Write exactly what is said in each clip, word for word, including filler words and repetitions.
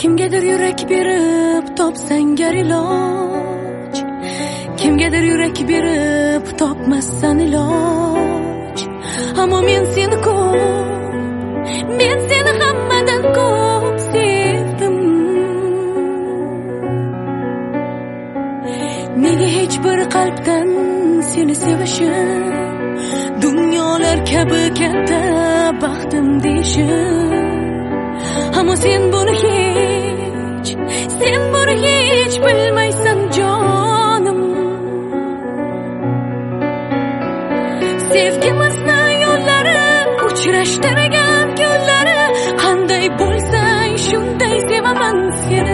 Kimgadir yurak berib topsang gar iloj, kimgadir yurak berib topmassan iloj. Ammo men seni ko'p, men seni hammadan ko'p sevdim. Nega hech bir qalbdan seni sevishim, dunyolar kabi katta baxtim deyishim. Ammo sen buni hech, sen buni hech bilmaysan jonim. Sevgimizni yo'llari uchrashtirgan kunlari, qanday bo'lsang shunday sevaman seni.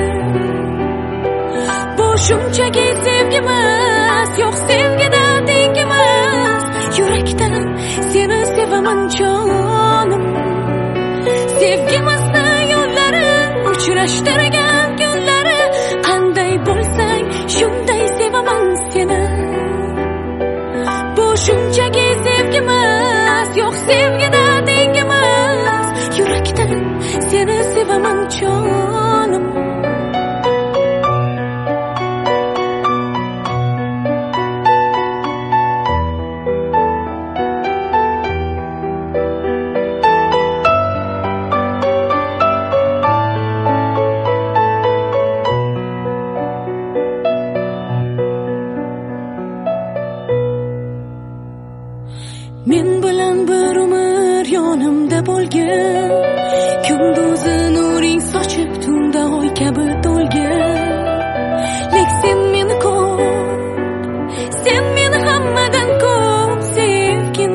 Bu shunchaki sevgimas, yo'q sevgida tengimas. Yurakdan seni sevaman jonim. Sevgimizni yo'llari uchrashtirgan kunlari, qanday bo'lsang shunday sevaman seni. Bu shunchaki sevgimas, yo'q sevgida tengimas. Yurakdan seni sevaman jonim. Men bilan bir umr yonimda bo'lgin, kunduzi nuring sochib tunda oy kabi to'lgin. Lek sen meni ko'p, sen meni hammadan ko'p sevgin.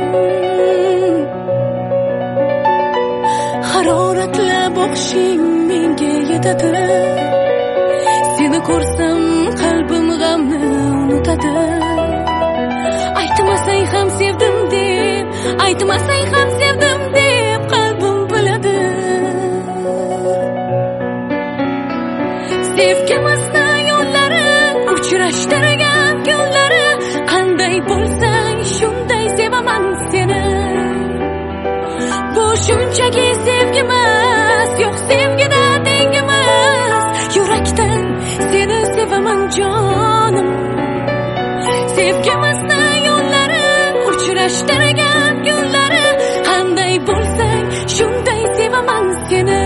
Haroratla boqishing menga yetadi. Seni ko'rsam qalbim g'amni unutadi. Aytmasang ham sevdim deb, aytmasang ham sevdim deb qalbim biladi. Sevgimizni yo'llari uchrashtirgan kunlari, qanday bo'lsang shunday sevaman seni. Bu shunchaki sevgimas, yo'q sevgida tengimas. Yurakdan seni sevaman jonim. Sevgimizni yo'llari uchrashtirgan kunlari, qanday bo'lsang shunday sevaman seni.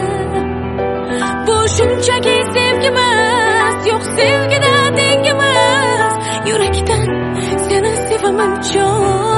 Bu shunchaki sevgimas, yo'q sevgida tengimas. Yurakdan seni sevaman jonim.